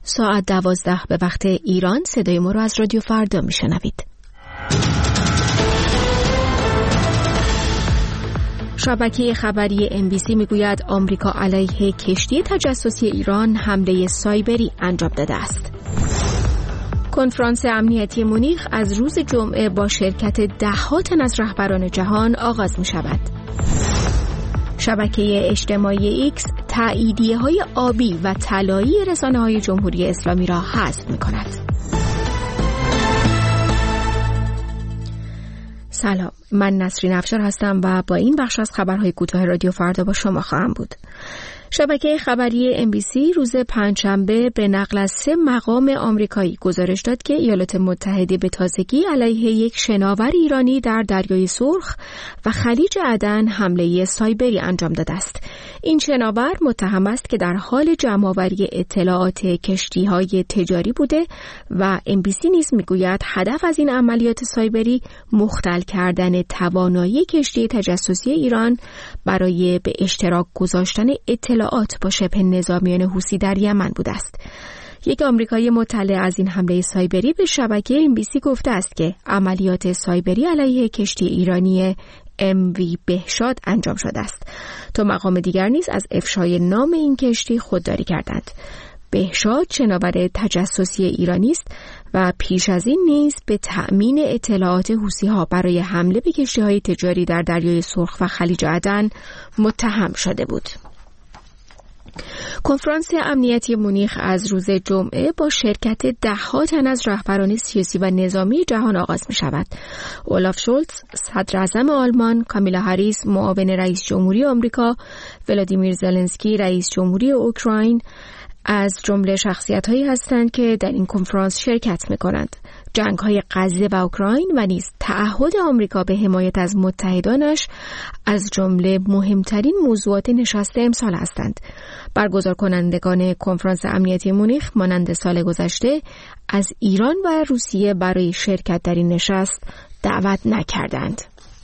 ساعت 12 به وقت ایران صدای ما رو از رادیو فردا میشنوید. شبکه خبری MBC میگوید آمریکا علیه کشتی تجسسی ایران حمله سایبری انجام داده است. کنفرانس امنیتی مونیخ از روز جمعه با شرکت ده‌ها تن از رهبران جهان آغاز می شود. شبکه اجتماعی X تاییدیه‌های آبی و طلایی رسانه‌های جمهوری اسلامی را حذف می کند. سلام، من نسرین افشار هستم و با این بخش از خبرهای کوتاه رادیو فردا با شما خواهم بود. شبکه خبری MBC روز پنجشنبه به نقل از 3 مقام آمریکایی گزارش داد که ایالات متحده به تازگی علیه یک شناور ایرانی در دریای سرخ و خلیج عدن حمله سایبری انجام داده است. این شناور متهم است که در حال جمع‌آوری اطلاعات کشتی‌های تجاری بوده و MBC نیز میگوید هدف از این عملیات سایبری مختل کردن توانایی کشتی تجسسی ایران برای به اشتراک گذاشتن اطلاعات با شبه نظامیان حوثی در یمن بوده است. یک آمریکایی مطلع از این حمله سایبری به شبکه MBC گفته است که عملیات سایبری علیه کشتی ایرانی MV بهشاد انجام شده است. تا مقام دیگر نیز از افشای نام این کشتی خودداری کردند. بهشاد شناور تجسسی ایرانی است و پیش از این نیز به تأمین اطلاعات حوثی‌ها برای حمله به کشتی‌های تجاری در دریای سرخ و خلیج عدن متهم شده بود. کنفرانس امنیتی مونیخ از روز جمعه با شرکت ده‌ها تن از رهبران سیاسی و نظامی جهان آغاز می شود. اولاف شولتز صدر اعظم آلمان، کامیلا هریس معاون رئیس جمهوری آمریکا، ولادیمیر زلنسکی رئیس جمهوری اوکراین از جمله شخصیت‌هایی هستند که در این کنفرانس شرکت می‌کنند. جنگ‌های غزه و اوکراین و نیز تعهد آمریکا به حمایت از متحدانش از جمله مهمترین موضوعات نشست امسال هستند. برگزار کنندگان کنفرانس امنیتی مونیخ مانند سال گذشته از ایران و روسیه برای شرکت در این نشست دعوت نکردند.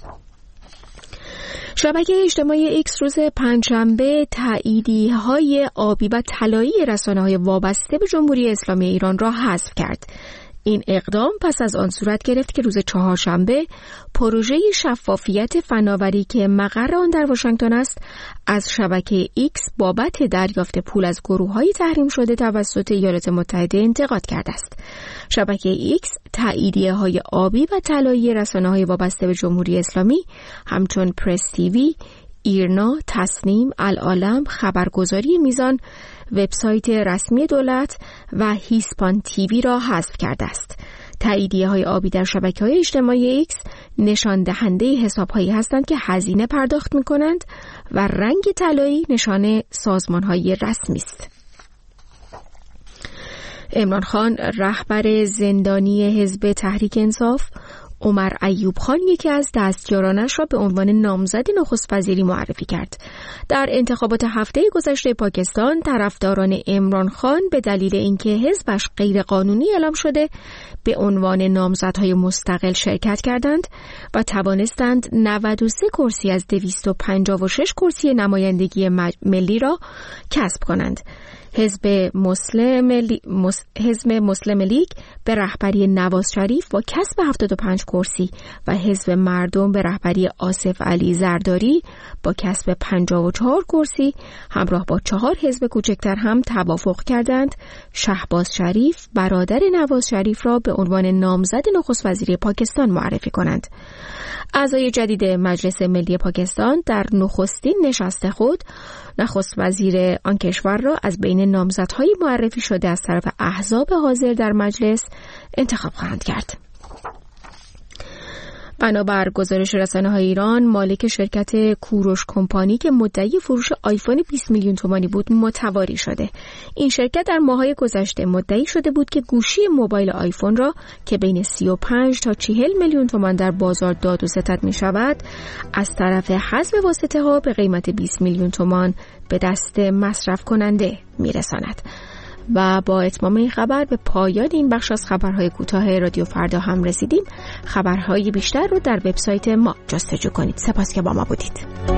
شبکه اجتماعی X روز پنجشنبه تاییدیه‌های آبی و طلایی رسانه‌های وابسته به جمهوری اسلامی ایران را حذف کرد. این اقدام پس از آن صورت گرفت که روز چهارشنبه پروژه شفافیت فناوری که مقر آن در واشنگتن است از شبکه X بابت دریافت پول از گروه‌های تحریم شده توسط ایالات متحده انتقاد کرده است. شبکه X تاییدیه‌های آبی و طلایی رسانه‌های وابسته به جمهوری اسلامی همچون پرس تیوی، ایرنا، تصنیم، العالم، خبرگزاری میزان، وبسایت رسمی دولت و هیسپان تیوی را حذف کرده است. تاییدیه‌های آبی در شبکه‌های اجتماعی X نشان دهنده حساب‌هایی هستند که هزینه پرداخت می‌کنند و رنگ طلایی نشان سازمان‌های رسمی است. عمران خان رهبر زندانی حزب تحریک انصاف عمر ایوب خان یکی از دستیارانش را به عنوان نامزد نخست وزیری معرفی کرد. در انتخابات هفته گذشته پاکستان طرفداران عمران خان به دلیل اینکه حزبش غیر قانونی اعلام شده به عنوان نامزدهای مستقل شرکت کردند و توانستند 93 کرسی از 256 کرسی نمایندگی ملی را کسب کنند. حزب مسلم لیگ به رهبری نواز شریف با کسب 75 کرسی و حزب مردم به رهبری آصف علی زرداری با کسب 54 کرسی همراه با 4 حزب کوچکتر هم توافق کردند شهباز شریف برادر نواز شریف را به عنوان نامزد نخست وزیری پاکستان معرفی کنند. اعضای جدید مجلس ملی پاکستان در نخستین نشست خود نخست وزیر آن کشور را از بین نامزدهای معرفی شده از طرف احزاب حاضر در مجلس انتخاب خواهند کرد. بنابر گزارش رسانه‌های ایران، مالک شرکت کوروش کمپانی که مدعی فروش آیفون 20 میلیون تومانی بود متواری شده. این شرکت در ماه‌های گذشته مدعی شده بود که گوشی موبایل آیفون را که بین 35 تا 40 میلیون تومان در بازار داد و ستد می‌شود، از طرف حذف واسطه‌ها به قیمت 20 میلیون تومان به دست مصرف کننده می‌رساند. و با اتمام این خبر به پایان این بخش از خبرهای کوتاه رادیو فردا هم رسیدیم. خبرهای بیشتر رو در وبسایت ما جستجو کنید. سپاس که با ما بودید.